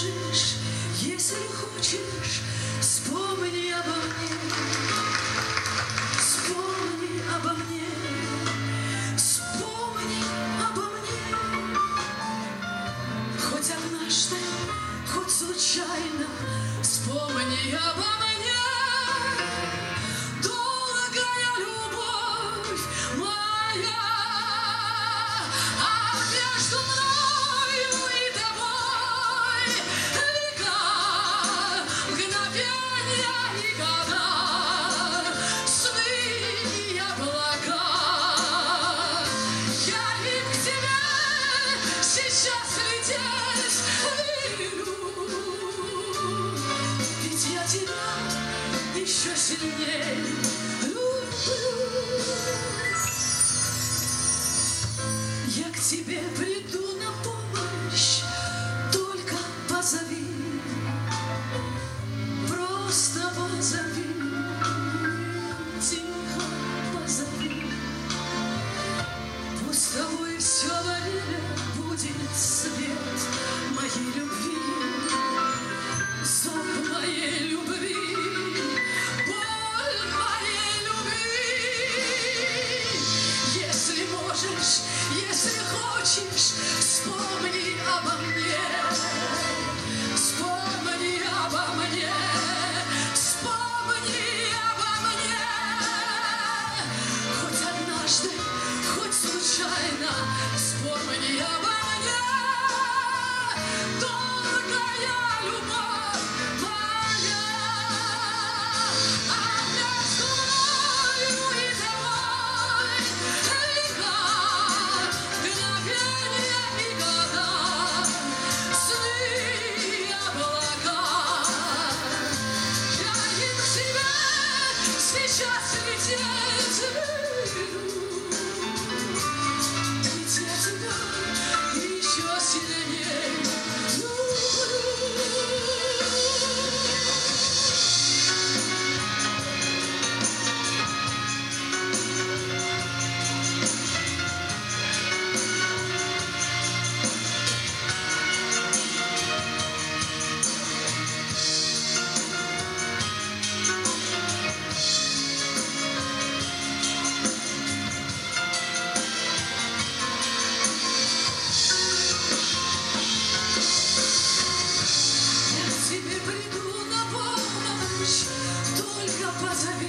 можешь, если хочешь, вспомни обо мне. Вспомни обо мне. Вспомни обо мне. Хоть однажды, хоть случайно, вспомни обо мне. Долгая любовь моя, а между мною и тобой века, мгновенья и года, сны и облака. Я и к тебе сейчас лететь велю, ведь я тебя еще сильнее люблю. Я к тебе приду на помощь, только позови, просто позови, тихо позови. Пусть с тобой все во время будет свет моей любви, зов моей любви, боль моей любви. Если можешь, если хочешь, вспомни обо мне. Вспомни обо мне. Вспомни обо мне. Хоть однажды, хоть случайно, вспомни обо мне. Долгая любовь моя, а между мною и тобой века, мгновенья и года, сны и облака. Я и к тебе сейчас лететь велю, ведь я тебя еще сильнее люблю. Я к тебе приду на помощь, только позови,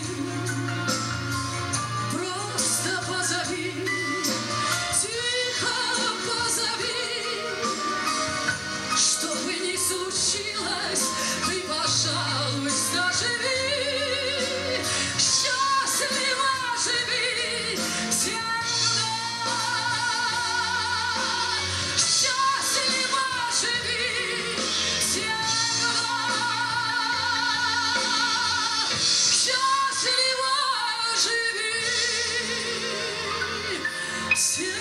просто позови, тихо позови. Что бы ни случилось, ты, пожалуйста, живи, счастливо живи всегда. Счастливо живи всегда. Счастливо живи всегда.